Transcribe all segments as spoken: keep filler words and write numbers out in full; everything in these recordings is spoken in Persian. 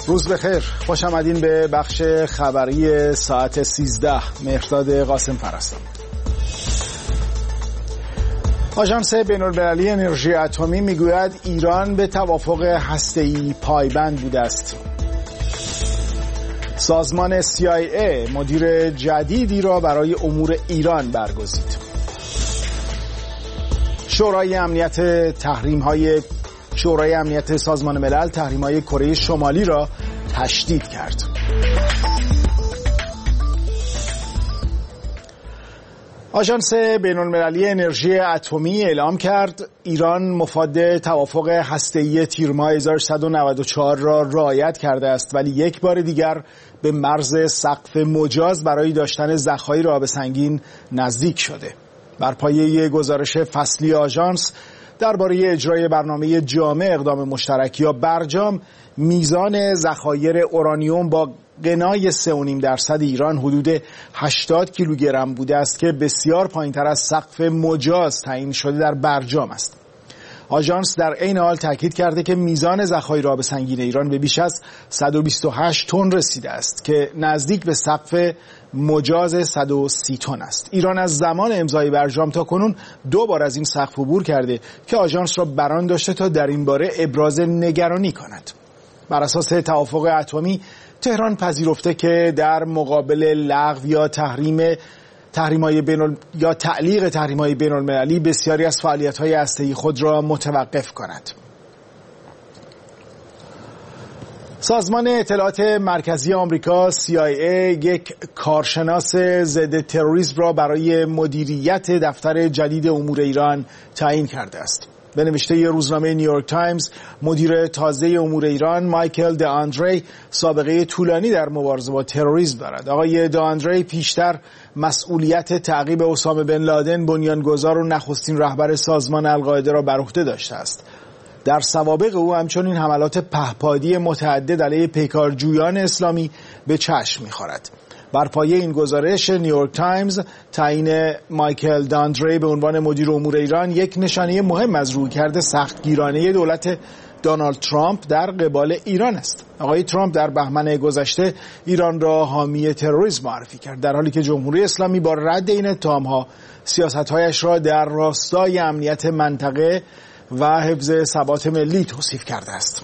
روز بخیر، خوش آمدین به بخش خبری ساعت سیزده. مهرداد قاسم پرستم. آژانس بین‌المللی انرژی اتمی میگوید ایران به توافق هسته‌ای پایبند بوده است. سازمان سی آی ای مدیر جدیدی را برای امور ایران برگزید. شورای امنیت تحریم‌های شورای امنیت سازمان ملل تحریم‌های کره شمالی را تشدید کرد. آژانس بین‌المللی انرژی اتمی اعلام کرد ایران مفاد توافق هسته‌ای تیر ماه هزار و سیصد و نود و چهار را رعایت کرده است، ولی یک بار دیگر به مرز سقف مجاز برای داشتن ذخایر آب سنگین نزدیک شده. بر پایه گزارش فصلی آژانس درباره اجرای برنامه جامع اقدام مشترک یا برجام، میزان ذخایر اورانیوم با غنای سه و نیم درصد ایران حدود هشتاد کیلوگرم بوده است که بسیار پایین‌تر از سقف مجاز تعیین شده در برجام است. آژانس در عین حال تاکید کرده که میزان ذخایر آب سنگین ایران به بیش از صد و بیست و هشت تن رسیده است که نزدیک به سقف مجاز صد و سی تن است. ایران از زمان امضای برجام تا کنون دو بار از این سقف عبور کرده که آژانس را بران داشته تا در این باره ابراز نگرانی کند. بر اساس توافق اتمی، تهران پذیرفته که در مقابل لغو یا تحریم تحریم‌های بین یا تعلیق تحریم‌های بین‌المللی بسیاری از فعالیت‌های هسته‌ای خود را متوقف کند. سازمان اطلاعات مرکزی آمریکا سی آی ای یک کارشناس ضد تروریسم را برای مدیریت دفتر جدید امور ایران تعیین کرده است. به نوشته روزنامه نیویورک تایمز، مدیر تازه امور ایران مایکل داندری سابقه طولانی در مبارزه با تروریسم دارد. آقای داندری پیشتر مسئولیت تعقیب اسامه بن لادن، بنیانگذار و نخستین رهبر سازمان القاعده را بر عهده داشته است. در سوابق او همچنین حملات پهپادی متعدد علیه پیکارجویان اسلامی به چشم می‌خورد. بر پایه این گزارش نیویورک تایمز، تعیین مایکل داندری به عنوان مدیر امور ایران یک نشانه مهم از رویکرد سختگیرانه دولت دونالد ترامپ در قبال ایران است. آقای ترامپ در بهمن گذشته ایران را حامی تروریسم معرفی کرد، در حالی که جمهوری اسلامی با رد این اتهام‌ها سیاست‌هایش را در راستای امنیت منطقه و حفظ ثبات ملی توصیف کرده است.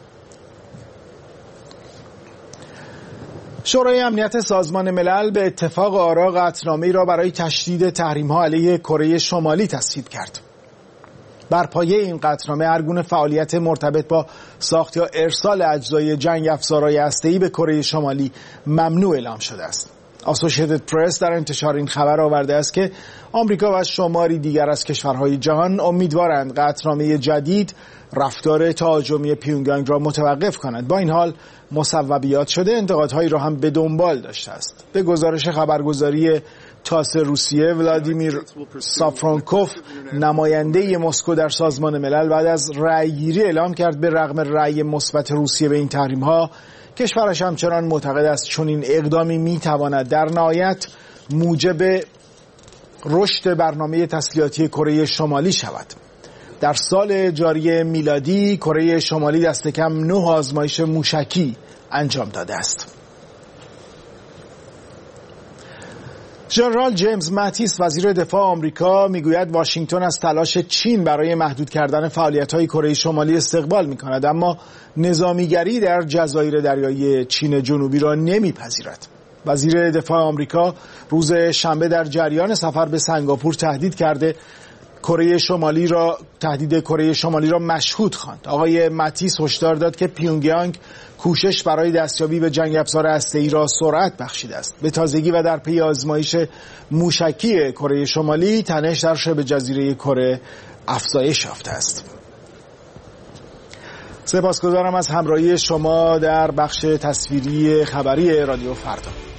شورای امنیت سازمان ملل به اتفاق آرا قطعنامه‌ای را برای تشدید تحریم‌ها علیه کره شمالی تصویب کرد. بر پایه این قطعنامه هر گونه فعالیت مرتبط با ساخت یا ارسال اجزای جنگ افزارهای هسته‌ای به کره شمالی ممنوع اعلام شده است. اسوسییتد پرس در انتشار این خبر آورده است که آمریکا و شماری دیگر از کشورهای جهان امیدوارند قطعنامه جدید رفتار تهاجمی پیونگیانگ را متوقف کند. با این حال مصوبیات شده انتقادهایی را هم به دنبال داشته است. به گزارش خبرگزاری تاس روسیه، ولادیمیر سافرانکوف، نماینده مسکو در سازمان ملل، بعد از رأیگیری اعلام کرد به رغم رأی مثبت روسیه به این تحریم‌ها، کشورش همچنان معتقد است چنین اقدامی می‌تواند در نهایت موجب رشد برنامه تسلیحاتی کره شمالی شود. در سال جاری میلادی کره شمالی دست کم نه آزمایش موشکی انجام داده است. ژنرال جیمز ماتیس وزیر دفاع آمریکا میگوید واشنگتن از تلاش چین برای محدود کردن فعالیت‌های کره شمالی استقبال می‌کند، اما نظامیگری در جزایر دریایی چین جنوبی را نمی‌پذیرد. وزیر دفاع آمریکا روز شنبه در جریان سفر به سنگاپور تهدید کرده کره شمالی را تهدید کره شمالی را مشهود خواند. آقای ماتیس هشدار داد که پیونگیانگ کوشش برای دستیابی به جنگ افزار هسته‌ای را سرعت بخشیده است. به تازگی و در پی آزمایش موشکی کره شمالی، تنش در شبه جزیره کره افزایش یافته است. سپاسگزارم از همراهی شما در بخش تصویری خبری رادیو فردا.